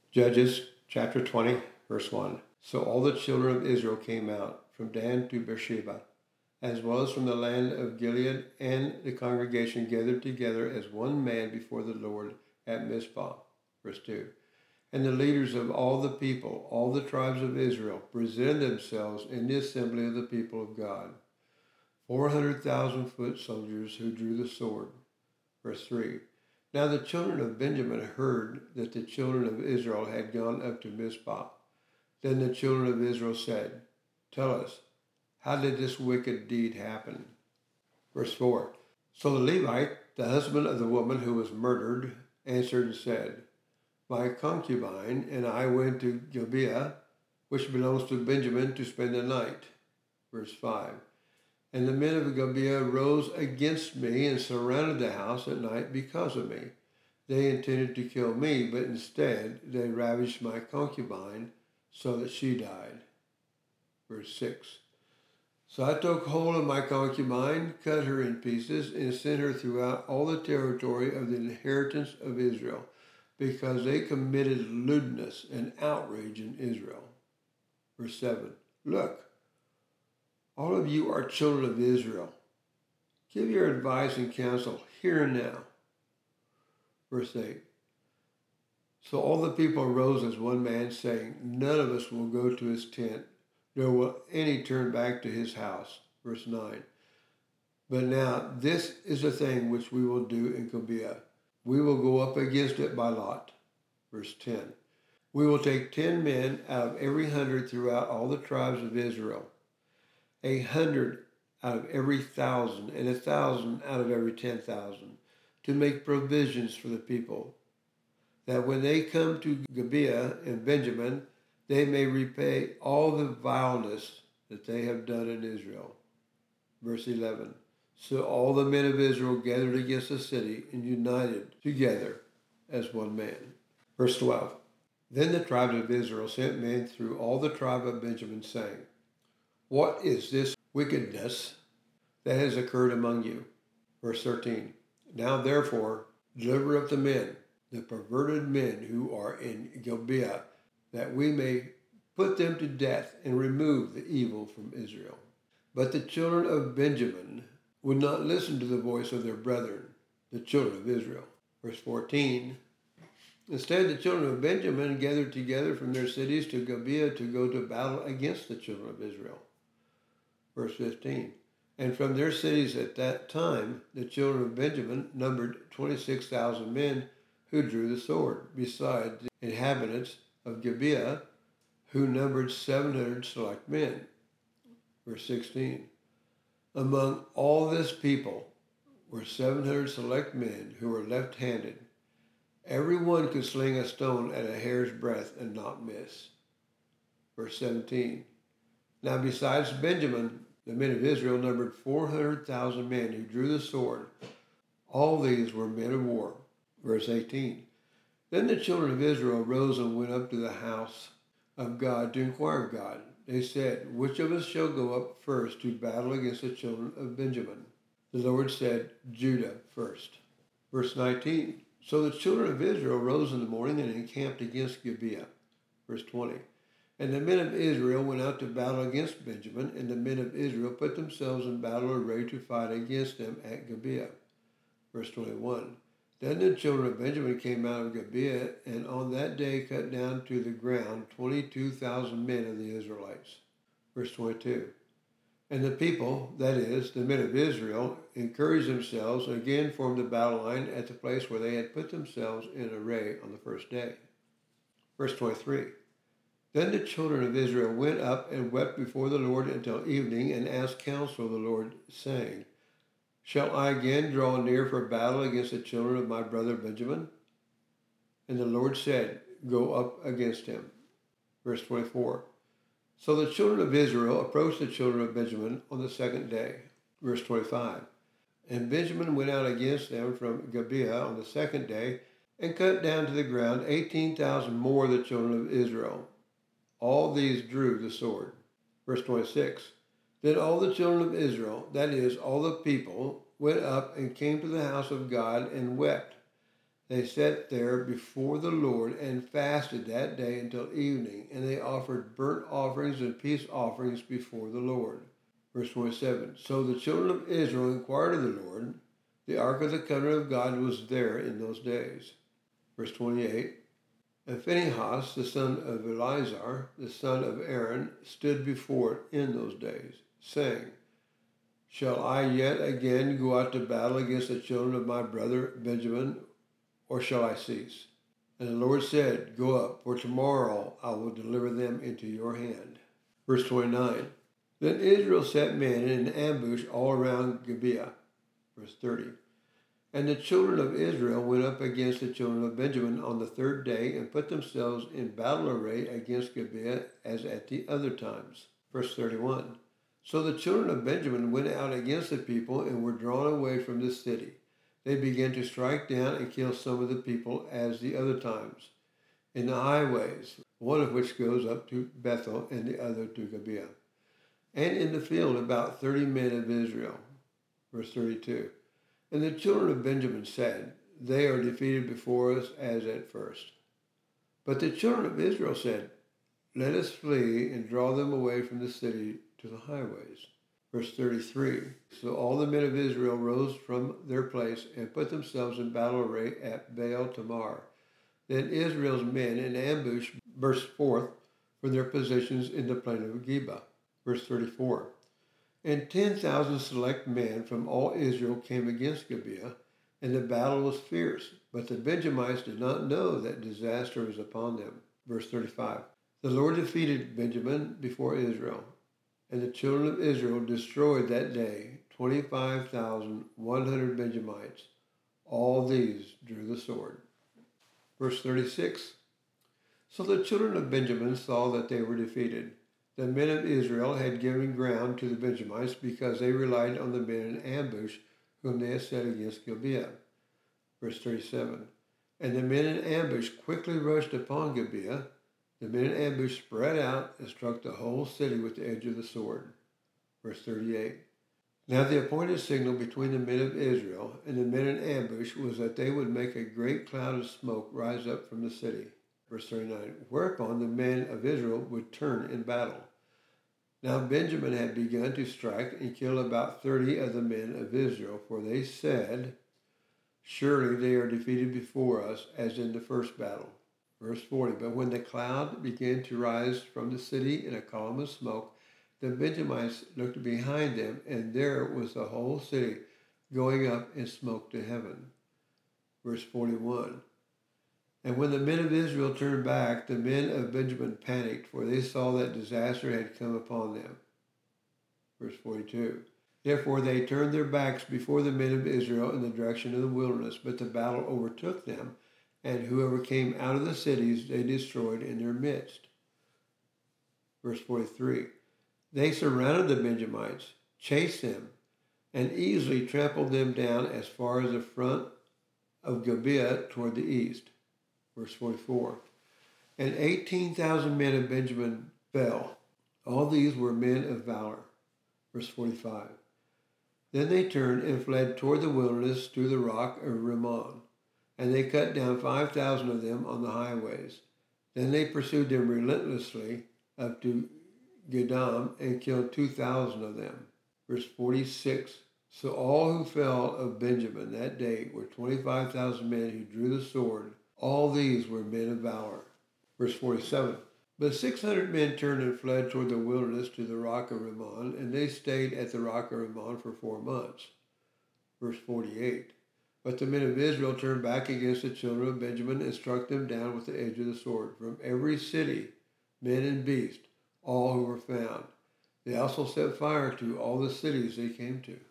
Judges chapter 20, verse 1. So all the children of Israel came out from Dan to Beersheba, as well as from the land of Gilead, and the congregation gathered together as one man before the Lord at Mizpah. Verse 2. And the leaders of all the people, all the tribes of Israel, presented themselves in the assembly of the people of God, 400,000 foot soldiers who drew the sword. Verse 3. Now the children of Benjamin heard that the children of Israel had gone up to Mizpah. Then the children of Israel said, Tell us, how did this wicked deed happen? Verse 4. So the Levite, the husband of the woman who was murdered, answered and said, My concubine and I went to Gibeah, which belongs to Benjamin, to spend the night. Verse 5. And the men of Gibeah rose against me and surrounded the house at night because of me. They intended to kill me, but instead they ravished my concubine so that she died. Verse 6. So I took hold of my concubine, cut her in pieces, and sent her throughout all the territory of the inheritance of Israel, because they committed lewdness and outrage in Israel. Verse 7. Look, all of you are children of Israel. Give your advice and counsel here and now. Verse 8. So all the people arose as one man, saying, None of us will go to his tent, nor will any turn back to his house. Verse 9. But now this is the thing which we will do in Gibeah. We will go up against it by lot. Verse 10. We will take 10 men out of every 100 throughout all the tribes of Israel, 100 out of every 1,000, and 1,000 out of every 10,000, to make provisions for the people, that when they come to Gibeah and Benjamin, they may repay all the vileness that they have done in Israel. Verse 11. So all the men of Israel gathered against the city and united together as one man. Verse 12. Then the tribes of Israel sent men through all the tribe of Benjamin, saying, What is this wickedness that has occurred among you? Verse 13. Now therefore deliver up the men, the perverted men who are in Gibeah, that we may put them to death and remove the evil from Israel. But the children of Benjamin would not listen to the voice of their brethren, the children of Israel. Verse 14. Instead, the children of Benjamin gathered together from their cities to Gibeah to go to battle against the children of Israel. Verse 15. And from their cities at that time, the children of Benjamin numbered 26,000 men who drew the sword, beside the inhabitants of Gibeah, who numbered 700 select men. Verse 16. Among all this people were 700 select men who were left-handed. Every one could sling a stone at a hair's breadth and not miss. Verse 17. Now besides Benjamin, the men of Israel numbered 400,000 men who drew the sword. All these were men of war. Verse 18. Then the children of Israel rose and went up to the house of God to inquire of God. They said, Which of us shall go up first to battle against the children of Benjamin? The Lord said, Judah first. Verse 19. So the children of Israel rose in the morning and encamped against Gibeah. Verse 20. And the men of Israel went out to battle against Benjamin, and the men of Israel put themselves in battle array to fight against them at Gibeah. Verse 21. Then the children of Benjamin came out of Gibeah, and on that day cut down to the ground 22,000 men of the Israelites. Verse 22. And the people, that is, the men of Israel, encouraged themselves and again formed a battle line at the place where they had put themselves in array on the first day. Verse 23. Then the children of Israel went up and wept before the Lord until evening, and asked counsel of the Lord, saying, Shall I again draw near for battle against the children of my brother Benjamin? And the Lord said, Go up against him. Verse 24. So the children of Israel approached the children of Benjamin on the second day. Verse 25. And Benjamin went out against them from Gibeah on the second day, and cut down to the ground 18,000 more of the children of Israel. All these drew the sword. Verse 26. Then all the children of Israel, that is, all the people, went up and came to the house of God and wept. They sat there before the Lord and fasted that day until evening, and they offered burnt offerings and peace offerings before the Lord. Verse 27. So the children of Israel inquired of the Lord. The ark of the covenant of God was there in those days. Verse 28. And Phinehas, the son of Eleazar, the son of Aaron, stood before it in those days, saying, Shall I yet again go out to battle against the children of my brother Benjamin, or shall I cease? And the Lord said, Go up, for tomorrow I will deliver them into your hand. Verse 29. Then Israel set men in an ambush all around Gibeah. Verse 30. And the children of Israel went up against the children of Benjamin on the third day and put themselves in battle array against Gibeah as at the other times. Verse 31. So the children of Benjamin went out against the people and were drawn away from the city. They began to strike down and kill some of the people as the other times, in the highways, one of which goes up to Bethel and the other to Gibeah. And in the field about 30 men of Israel. Verse 32. And the children of Benjamin said, They are defeated before us as at first. But the children of Israel said, Let us flee and draw them away from the city to the highways. Verse 33. So all the men of Israel rose from their place and put themselves in battle array at Baal Tamar. Then Israel's men in ambush burst forth from their positions in the plain of Geba. Verse 34. And 10,000 select men from all Israel came against Gibeah, and the battle was fierce. But the Benjamites did not know that disaster was upon them. Verse 35. The Lord defeated Benjamin before Israel, and the children of Israel destroyed that day 25,100 Benjamites. All these drew the sword. Verse 36. So the children of Benjamin saw that they were defeated. The men of Israel had given ground to the Benjamites because they relied on the men in ambush whom they had set against Gibeah. Verse 37. And the men in ambush quickly rushed upon Gibeah. The men in ambush spread out and struck the whole city with the edge of the sword. Verse 38. Now the appointed signal between the men of Israel and the men in ambush was that they would make a great cloud of smoke rise up from the city. Verse 39. Whereupon the men of Israel would turn in battle. Now Benjamin had begun to strike and kill about 30 of the men of Israel, for they said, Surely they are defeated before us, as in the first battle. Verse 40, But when the cloud began to rise from the city in a column of smoke, the Benjamites looked behind them, and there was the whole city going up in smoke to heaven. Verse 41, And when the men of Israel turned back, the men of Benjamin panicked, for they saw that disaster had come upon them. Verse 42, Therefore they turned their backs before the men of Israel in the direction of the wilderness, but the battle overtook them, and whoever came out of the cities they destroyed in their midst. Verse 43, They surrounded the Benjamites, chased them, and easily trampled them down as far as the front of Gibeah toward the east. Verse 44, And 18,000 men of Benjamin fell. All these were men of valor. Verse 45, Then they turned and fled toward the wilderness to the rock of Rimmon, and they cut down 5,000 of them on the highways. Then they pursued them relentlessly up to Gedam and killed 2,000 of them. Verse 46, So all who fell of Benjamin that day were 25,000 men who drew the sword. All these were men of valor. Verse 47, But 600 men turned and fled toward the wilderness to the rock of Rimmon, and they stayed at the rock of Rimmon for 4 months. Verse 48, But the men of Israel turned back against the children of Benjamin and struck them down with the edge of the sword, from every city, men and beast, all who were found. They also set fire to all the cities they came to.